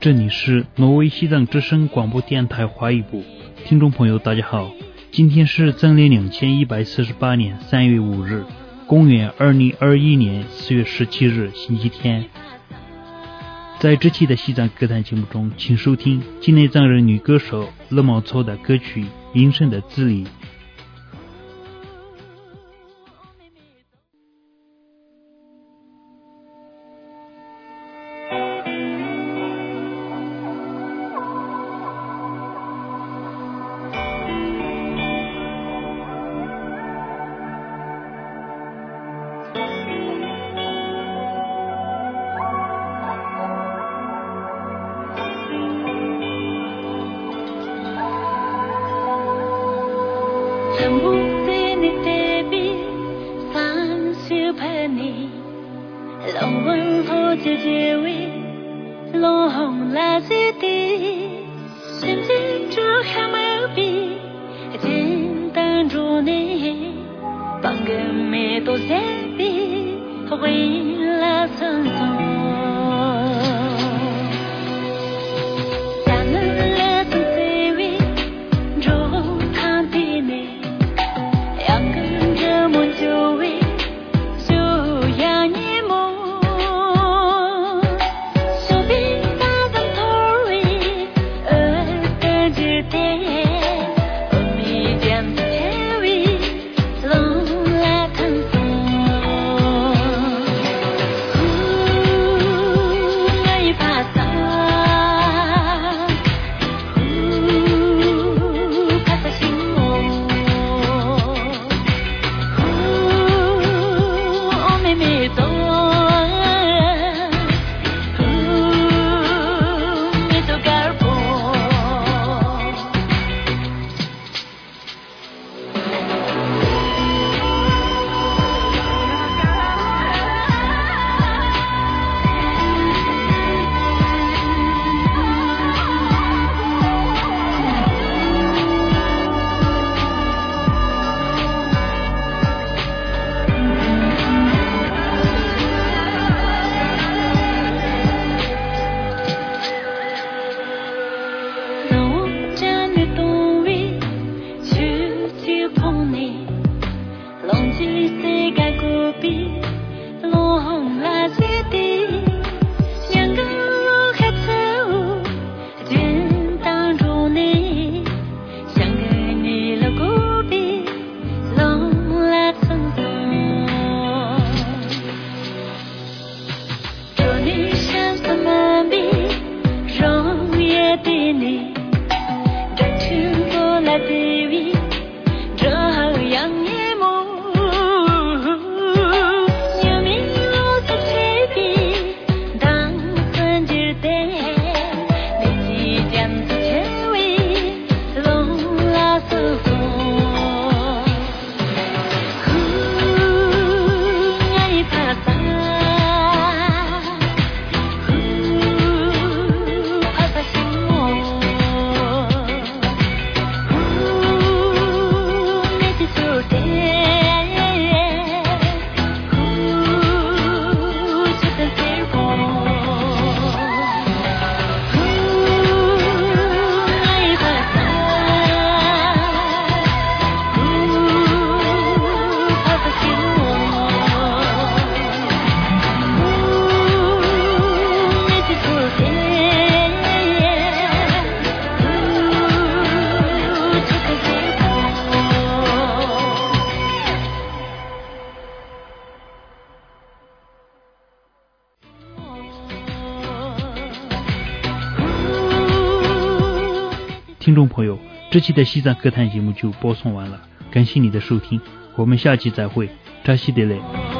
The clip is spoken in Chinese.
这里是挪威西藏之声广播电台华语部，听众朋友大家好，今天是增历2148年3月5日，公元2021年4月17日星期天。在这期的西藏歌坛节目中，请收听境内藏人女歌手勒茂措的歌曲《阴盛的自理》。听众朋友，这期的西藏歌坛节目就播送完了，感谢你的收听，我们下期再会，扎西德勒。